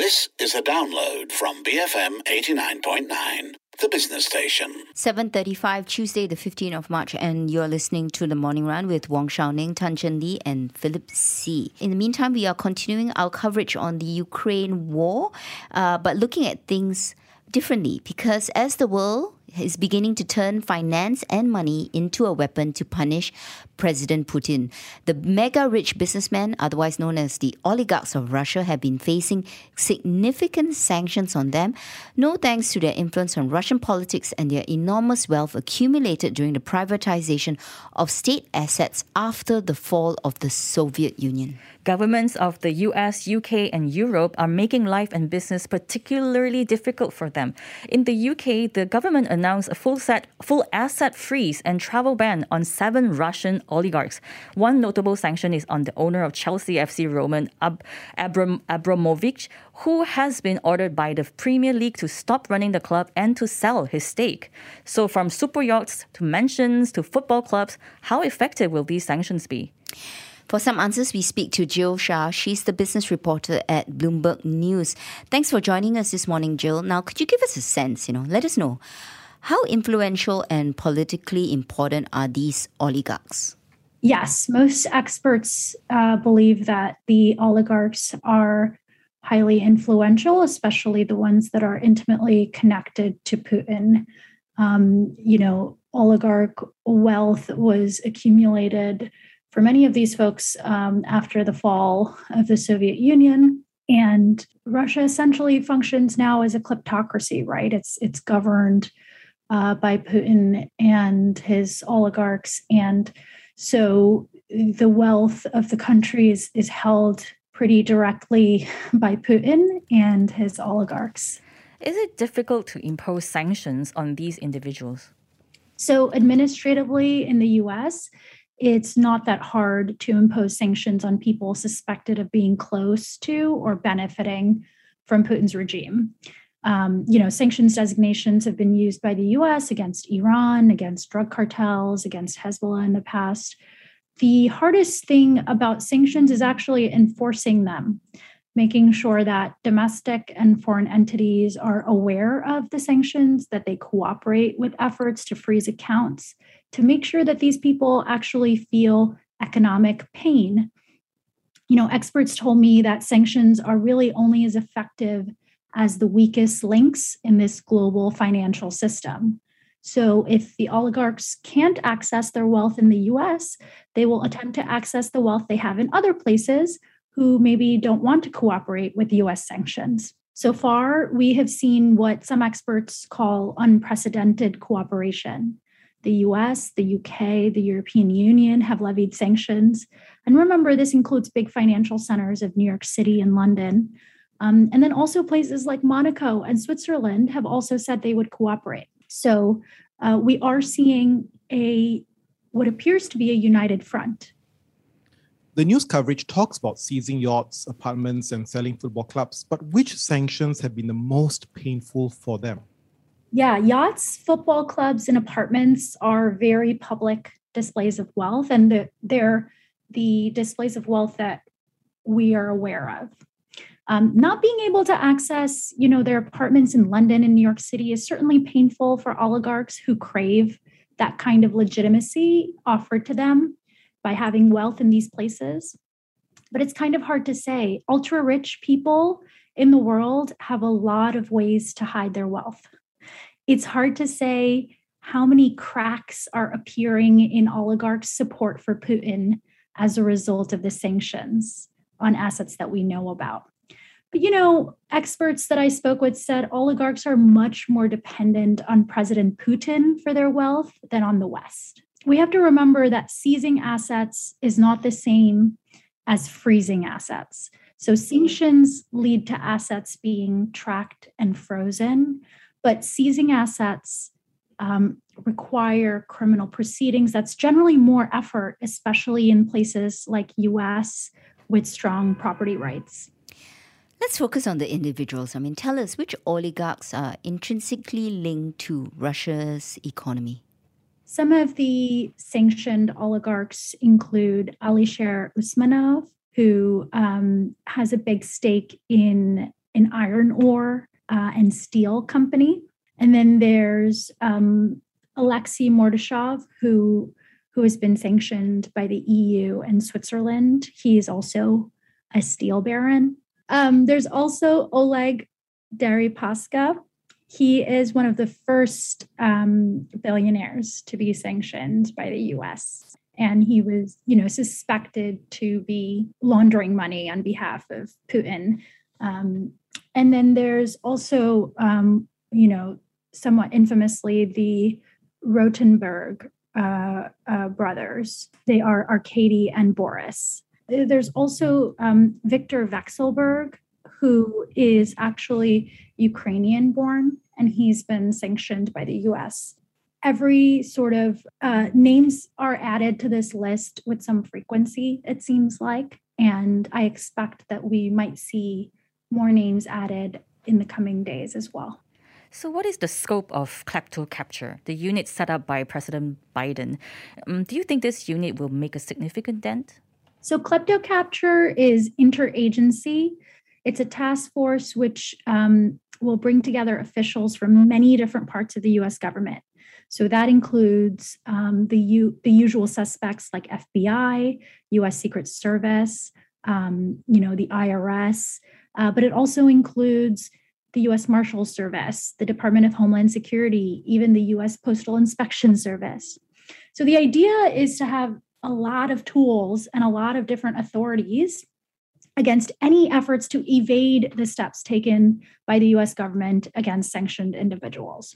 This is a download from BFM 89.9, the business station. 7:35, Tuesday, the 15th of March, and you're listening to The Morning Run with Wong Shao-ning, Tan Chen Lee, and Philip C. In the meantime, we are continuing our coverage on the Ukraine war, but looking at things differently, because as the world is beginning to turn finance and money into a weapon to punish President Putin, the mega-rich businessmen, otherwise known as the oligarchs of Russia, have been facing significant sanctions on them, no thanks to their influence on Russian politics and their enormous wealth accumulated during the privatization of state assets after the fall of the Soviet Union. Governments of the US, UK, and Europe are making life and business particularly difficult for them. In the UK, the government announced a full asset freeze and travel ban on 7 Russian oligarchs. One notable sanction is on the owner of Chelsea FC, Roman Abramovich, who has been ordered by the Premier League to stop running the club and to sell his stake. So from super yachts to mansions to football clubs, how effective will these sanctions be? For some answers, we speak to Jill Shah. She's the business reporter at Bloomberg News. Thanks for joining us this morning, Jill. Now, could you give us a sense, let us know, how influential and politically important are these oligarchs? Yes, most experts believe that the oligarchs are highly influential, especially the ones that are intimately connected to Putin. Oligarch wealth was accumulated for many of these folks after the fall of the Soviet Union. And Russia essentially functions now as a kleptocracy, right? It's governed by Putin and his oligarchs. And so the wealth of the country is held pretty directly by Putin and his oligarchs. Is it difficult to impose sanctions on these individuals? So administratively in the US, it's not that hard to impose sanctions on people suspected of being close to or benefiting from Putin's regime. Sanctions designations have been used by the US against Iran, against drug cartels, against Hezbollah in the past. The hardest thing about sanctions is actually enforcing them, making sure that domestic and foreign entities are aware of the sanctions, that they cooperate with efforts to freeze accounts, to make sure that these people actually feel economic pain. Experts told me that sanctions are really only as effective as the weakest links in this global financial system. So if the oligarchs can't access their wealth in the US, they will attempt to access the wealth they have in other places who maybe don't want to cooperate with US sanctions. So far, we have seen what some experts call unprecedented cooperation. The US, the UK, the European Union have levied sanctions. And remember, this includes big financial centers of New York City and London. And then also places like Monaco and Switzerland have also said they would cooperate. So we are seeing what appears to be a united front. The news coverage talks about seizing yachts, apartments, and selling football clubs, but which sanctions have been the most painful for them? Yeah, yachts, football clubs, and apartments are very public displays of wealth, and they're the displays of wealth that we are aware of. Not being able to access, their apartments in London and New York City is certainly painful for oligarchs who crave that kind of legitimacy offered to them by having wealth in these places. But it's kind of hard to say. Ultra-rich people in the world have a lot of ways to hide their wealth. It's hard to say how many cracks are appearing in oligarchs' support for Putin as a result of the sanctions on assets that we know about. But, experts that I spoke with said oligarchs are much more dependent on President Putin for their wealth than on the West. We have to remember that seizing assets is not the same as freezing assets. So sanctions lead to assets being tracked and frozen, but seizing assets require criminal proceedings. That's generally more effort, especially in places like US with strong property rights. Let's focus on the individuals. Tell us, which oligarchs are intrinsically linked to Russia's economy? Some of the sanctioned oligarchs include Alisher Usmanov, who has a big stake in an iron ore and steel company. And then there's Alexei Mordashov, who has been sanctioned by the EU and Switzerland. He is also a steel baron. There's also Oleg Deripaska. He is one of the first billionaires to be sanctioned by the US. And he was, suspected to be laundering money on behalf of Putin. And then there's also, somewhat infamously, the Rotenberg brothers. They are Arkady and Boris. There's also Viktor Vekselberg, who is actually Ukrainian-born, and he's been sanctioned by the US. Every sort of names are added to this list with some frequency, it seems like, and I expect that we might see more names added in the coming days as well. So what is the scope of klepto capture, the unit set up by President Biden? Do you think this unit will make a significant dent? So klepto capture is interagency. It's a task force which will bring together officials from many different parts of the U.S. government. So that includes the usual suspects like FBI, U.S. Secret Service, the IRS, but it also includes the U.S. Marshal Service, the Department of Homeland Security, even the U.S. Postal Inspection Service. So the idea is to have a lot of tools and a lot of different authorities against any efforts to evade the steps taken by the U.S. government against sanctioned individuals.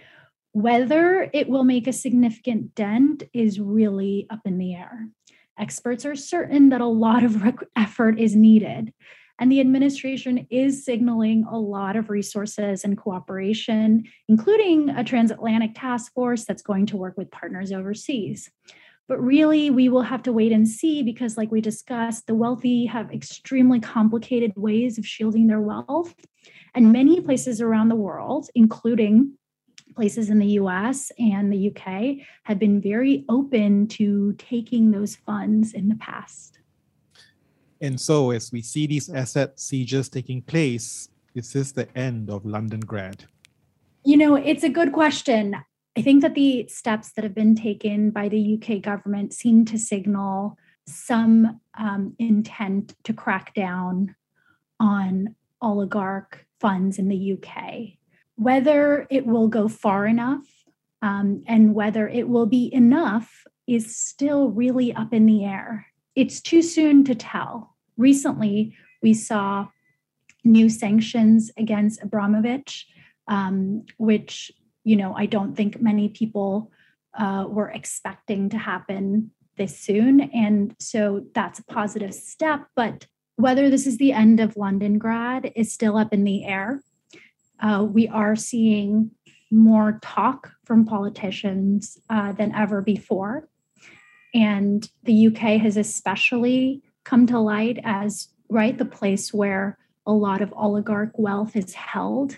Whether it will make a significant dent is really up in the air. Experts are certain that a lot of effort is needed, and the administration is signaling a lot of resources and cooperation, including a transatlantic task force that's going to work with partners overseas. But really, we will have to wait and see because, like we discussed, the wealthy have extremely complicated ways of shielding their wealth. And many places around the world, including places in the US and the UK, have been very open to taking those funds in the past. And so, as we see these asset sieges taking place, is this the end of Londongrad? It's a good question. I think that the steps that have been taken by the UK government seem to signal some intent to crack down on oligarch funds in the UK. Whether it will go far enough and whether it will be enough is still really up in the air. It's too soon to tell. Recently, we saw new sanctions against Abramovich, which I don't think many people were expecting to happen this soon. And so that's a positive step. But whether this is the end of Londongrad is still up in the air. We are seeing more talk from politicians than ever before. And the UK has especially come to light as, the place where a lot of oligarch wealth is held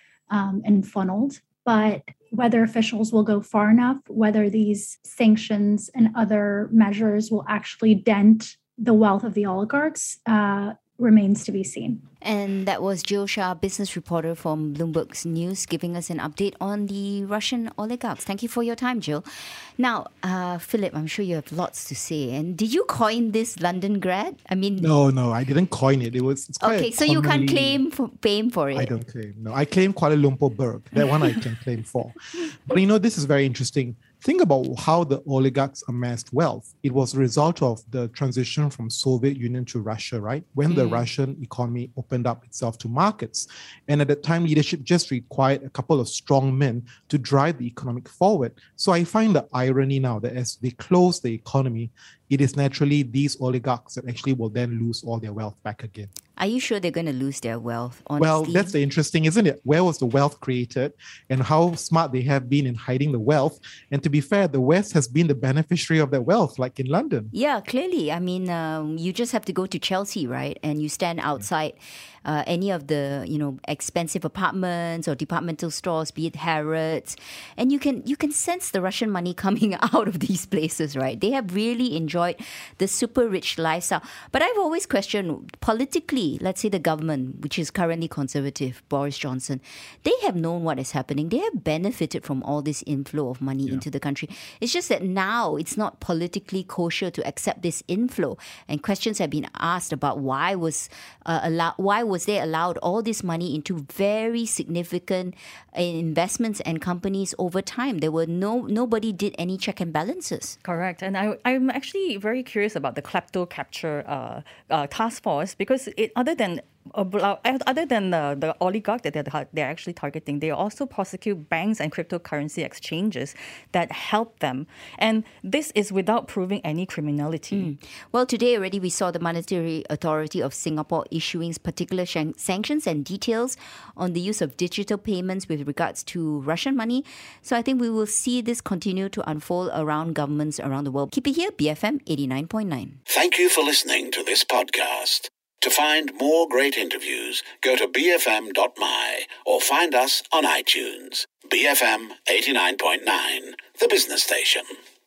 and funneled. But whether officials will go far enough, whether these sanctions and other measures will actually dent the wealth of the oligarchs remains to be seen. And that was Jill Shah, business reporter from Bloomberg News, giving us an update on the Russian oligarchs. Thank you for your time, Jill. Now, Philip, I'm sure you have lots to say. And did you coin this Londongrad? No, I didn't coin it. It's quite okay. So you can't claim fame for it. I don't claim. No, I claim Kuala Lumpur Berg. That one I can claim for. But this is very interesting. Think about how the oligarchs amassed wealth. It was a result of the transition from Soviet Union to Russia, right? When the Russian economy opened up itself to markets. And at that time, leadership just required a couple of strong men to drive the economic forward. So I find the irony now that as they close the economy, it is naturally these oligarchs that actually will then lose all their wealth back again. Are you sure they're going to lose their wealth? Honestly? Well, that's the interesting, isn't it? Where was the wealth created and how smart they have been in hiding the wealth? And to be fair, the West has been the beneficiary of that wealth, like in London. Yeah, clearly. You just have to go to Chelsea, right? And you stand outside any of the, expensive apartments or departmental stores, be it Harrods, and you can sense the Russian money coming out of these places, right? They have really enjoyed enjoyed the super rich lifestyle. But I've always questioned, politically, let's say the government, which is currently Conservative, Boris Johnson, they have known what is happening. They have benefited from all this inflow of money into the country. It's just that now it's not politically kosher to accept this inflow. And questions have been asked about why was they allowed all this money into very significant investments and companies over time. There were nobody did any check and balances. Correct. And I'm actually very curious about the klepto capture task force, because other than the oligarch that they're actually targeting, they also prosecute banks and cryptocurrency exchanges that help them. And this is without proving any criminality. Well, today already we saw the Monetary Authority of Singapore issuing particular sanctions and details on the use of digital payments with regards to Russian money. So I think we will see this continue to unfold around governments around the world. Keep it here, BFM 89.9. Thank you for listening to this podcast. To find more great interviews, go to bfm.my or find us on iTunes. BFM 89.9, the business station.